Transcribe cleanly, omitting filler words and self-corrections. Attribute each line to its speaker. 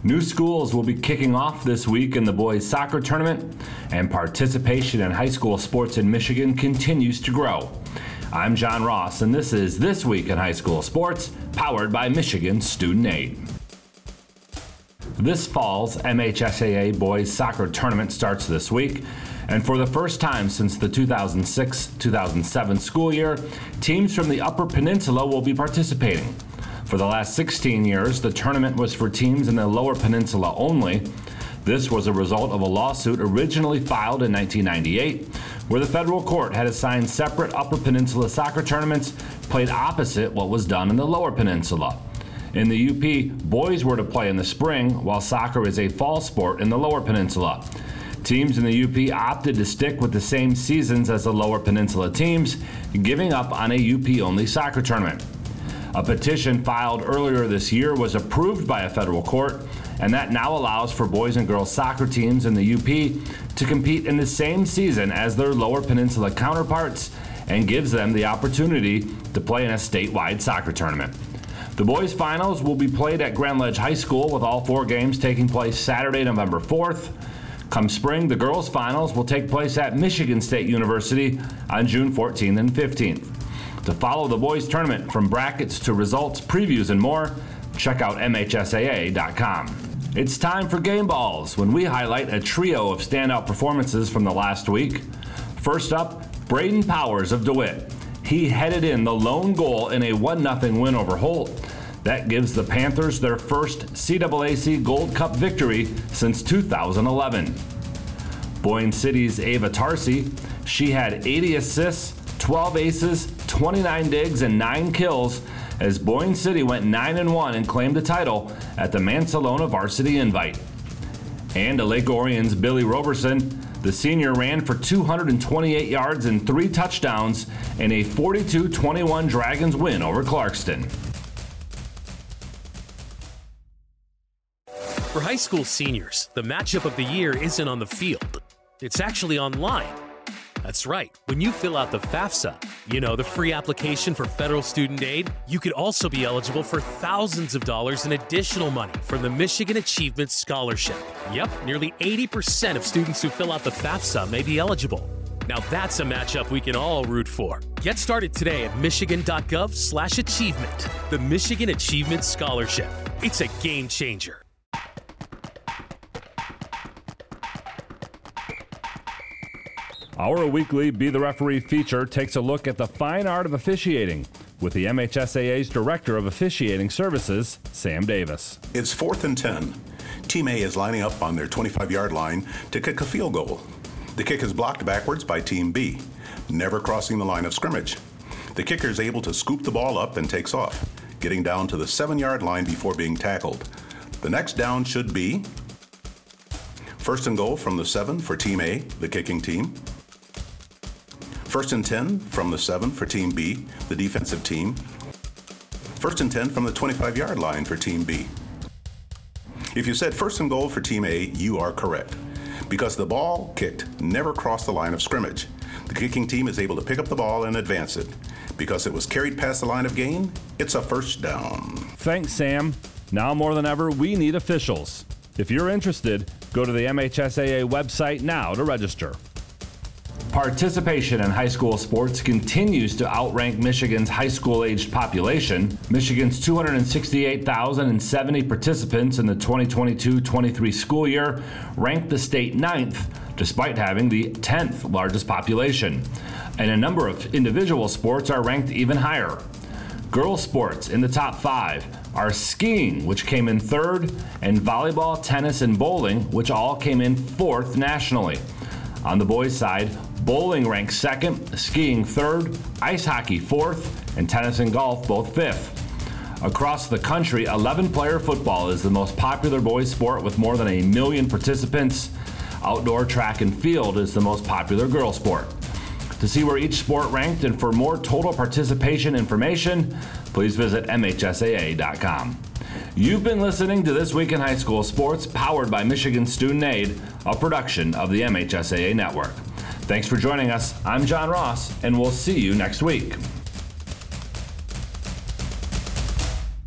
Speaker 1: New schools will be kicking off this week in the boys soccer tournament, and participation in high school sports in Michigan continues to grow. I'm John Ross, and this is This Week in High School Sports, powered by Michigan Student Aid. This fall's MHSAA boys soccer tournament starts this week, and for the first time since the 2006-2007 school year, teams from the Upper Peninsula will be participating. For the last 16 years, the tournament was for teams in the Lower Peninsula only. This was a result of a lawsuit originally filed in 1998, where the federal court had assigned separate Upper Peninsula soccer tournaments played opposite what was done in the Lower Peninsula. In the UP, boys were to play in the spring, while soccer is a fall sport in the Lower Peninsula. Teams in the UP opted to stick with the same seasons as the Lower Peninsula teams, giving up on a UP-only soccer tournament. A petition filed earlier this year was approved by a federal court, and that now allows for boys and girls soccer teams in the UP to compete in the same season as their Lower Peninsula counterparts and gives them the opportunity to play in a statewide soccer tournament. The boys' finals will be played at Grand Ledge High School, with all 4 games taking place Saturday, November 4th. Come spring, the girls' finals will take place at Michigan State University on June 14th and 15th. To follow the boys' tournament, from brackets to results, previews, and more, check out MHSAA.com. It's time for Game Balls, when we highlight a trio of standout performances from the last week. First up, Braden Powers of DeWitt. He headed in the lone goal in a 1-0 win over Holt. That gives the Panthers their first CAAC Gold Cup victory since 2011. Boyne City's Ava Tarsi, she had 80 assists, 12 aces, 29 digs, and 9 kills as Boyne City went 9-1 and claimed the title at the Mansalona Varsity Invite. And to Lake Orion's Billy Roberson, the senior ran for 228 yards and 3 touchdowns in a 42-21 Dragons win over Clarkston.
Speaker 2: For high school seniors, the matchup of the year isn't on the field. It's actually online. That's right. When you fill out the FAFSA, the free application for federal student aid, you could also be eligible for thousands of dollars in additional money from the Michigan Achievement Scholarship. Yep, nearly 80% of students who fill out the FAFSA may be eligible. Now that's a matchup we can all root for. Get started today at michigan.gov/achievement. The Michigan Achievement Scholarship. It's a game changer.
Speaker 1: Our weekly Be the Referee feature takes a look at the fine art of officiating with the MHSAA's Director of Officiating Services, Sam Davis.
Speaker 3: It's 4th and 10. Team A is lining up on their 25-yard line to kick a field goal. The kick is blocked backwards by Team B, never crossing the line of scrimmage. The kicker is able to scoop the ball up and takes off, getting down to the 7-yard line before being tackled. The next down should be 1st and goal from the 7 for Team A, the kicking team. 1st and 10 from the 7 for Team B, the defensive team. 1st and 10 from the 25-yard line for Team B. If you said 1st and goal for Team A, you are correct, because the ball kicked never crossed the line of scrimmage. The kicking team is able to pick up the ball and advance it. Because it was carried past the line of gain, it's a first down.
Speaker 1: Thanks, Sam. Now more than ever, we need officials. If you're interested, go to the MHSAA website now to register. Participation in high school sports continues to outrank Michigan's high school-aged population. Michigan's 268,070 participants in the 2022-23 school year ranked the state 9th, despite having the 10th largest population. And a number of individual sports are ranked even higher. Girls sports in the top 5 are skiing, which came in 3rd, and volleyball, tennis, and bowling, which all came in 4th nationally. On the boys' side, bowling ranks 2nd, skiing 3rd, ice hockey 4th, and tennis and golf both 5th. Across the country, 11-player football is the most popular boys' sport with more than 1 million participants. Outdoor track and field is the most popular girl sport. To see where each sport ranked and for more total participation information, please visit MHSAA.com. You've been listening to This Week in High School Sports, powered by Michigan Student Aid, a production of the MHSAA Network. Thanks for joining us. I'm John Ross, and we'll see you next week.